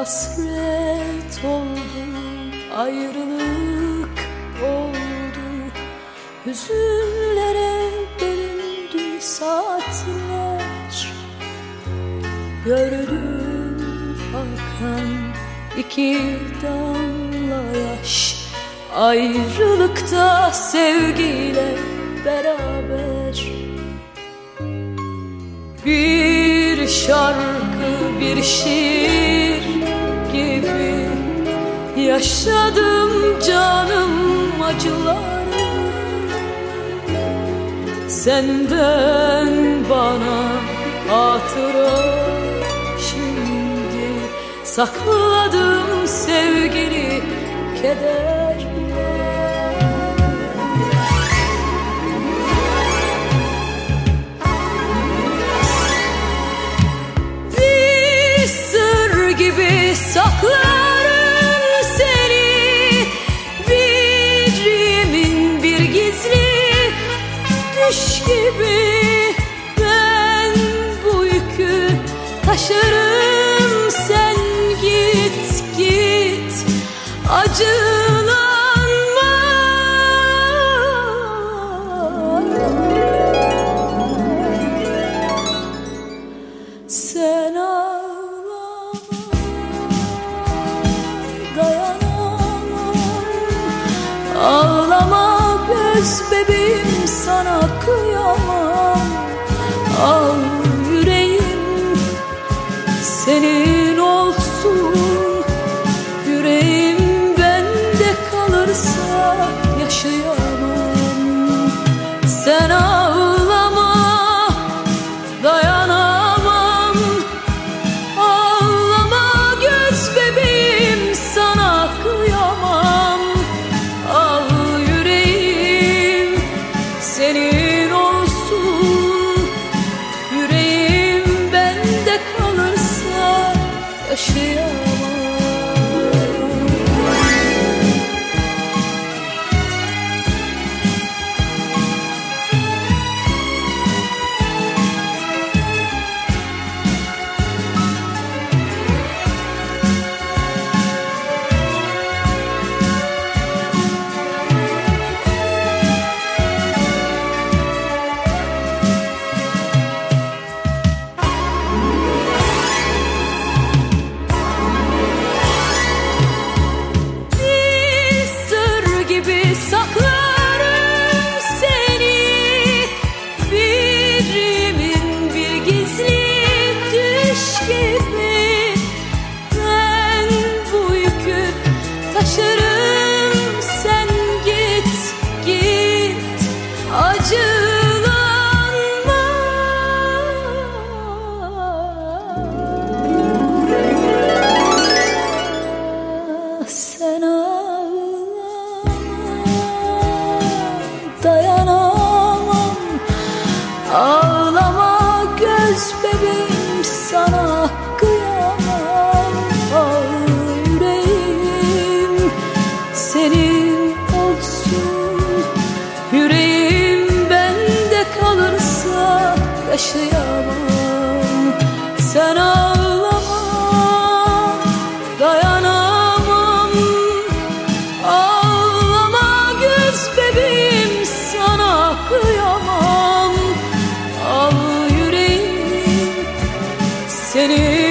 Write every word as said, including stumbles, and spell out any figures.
Hasret oldu, ayrılık oldu, hüzünlere bölündü saatler. Gördüm akan iki damla yaş, ayrılıkta sevgiyle beraber. Bir şarkı, bir şiir gibi yaşadım canım acıları. Senden bana hatıra, şimdi sakladım sevgili keder. Bir sır gibi saklarım seni, vicrimin bir gizli düş gibi. Ben bu yükü taşırım, sen git git acılanma. Sen ağlama, dayanamam. Ağlama göz bebeğim, sana kıyamam. Al yüreğim senin olsun, yüreğim bende kalırsa yaşayamam. Sen ağlama, dayanamam. Ağlama göz bebeğim, sana kıyamam. Al yüreğim senin olsun, yüreğim bende kalırsa yaşayamam. Saklarım seni, vicrimin bir gizli düş gibi. Ben bu yükü taşırım, sen git git acılanma. Sen dayanamam. Ağlama göz bebeğim, sana kıyamam. Al yüreğim senin olsun, yüreğim bende kalırsa yaşayamam. Sen ağlama, dayanamam. Ağlama göz bebeğim, sana kıyamam. Al yüreğim senin